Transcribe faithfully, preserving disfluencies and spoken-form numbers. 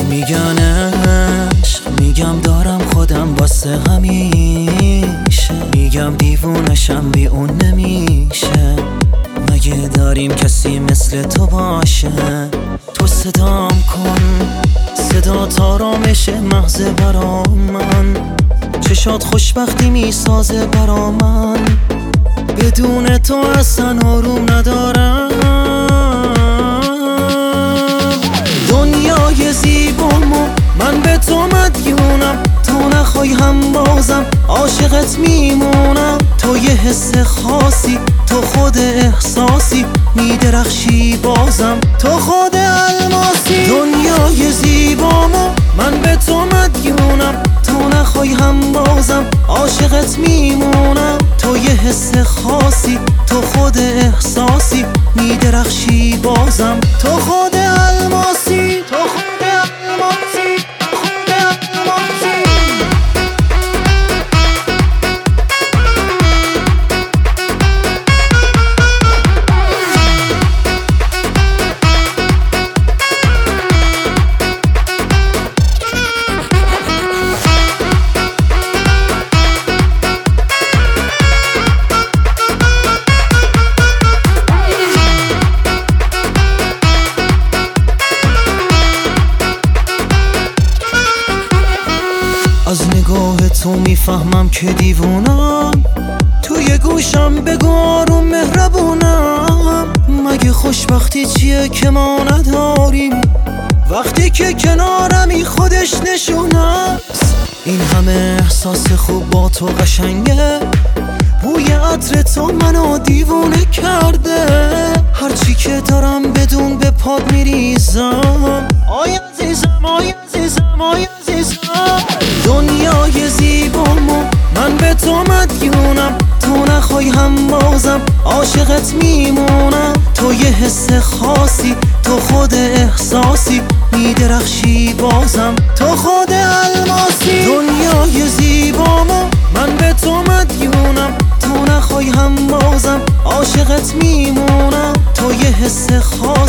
میگنش میگم دارم خودم واسه همیشه، میگم دیوونشم بی اون نمیشه. مگه داریم کسی مثل تو باشه؟ تو صدام کن، صدا تارامش محض برا من، چشات خوشبختی میسازه برا من. بدون تو اصلا آروم ندارم. دنیای زیبامو من به تو مدیونم، تو نخوای هم بازم عاشقت میمونم. تو یه حس خاصی، تو خود احساسی، میدرخشی بازم، تو خود الماسی. دنیای زیبامو من به تو مدیونم، تو نخوای هم بازم عاشقت میمونم. تو یه حس خاصی، تو خود احساسی، میدرخشی بازم، تو خود الماسی، تو خود الماسی، تو خود الماسی. از نگاه تو میفهمم که دیوونم، توی گوشم بگو آروم مهربونم. مگه خوشبختی چیه که ما نداریم؟ وقتی که کنارمی خودش نشونه. این همه احساس خوب با تو قشنگه، بوی عطر تو منو دیوونه کرده. هرچی که دارم بدون به پاد میریزم. آی عزیزم، آی عزیزم، آی عزیزم. دنیای زیبامو من به تو مدیونم، تو نخوای هم بازم عاشقت میمونم. تو یه حس خاصی، تو خود احساسی، میدرخشی بازم، تو خود الماسی. دنیای زیبامو من به تو مدیونم، تو نخوای هم بازم عاشقت میمونم. تو یه حس خاصی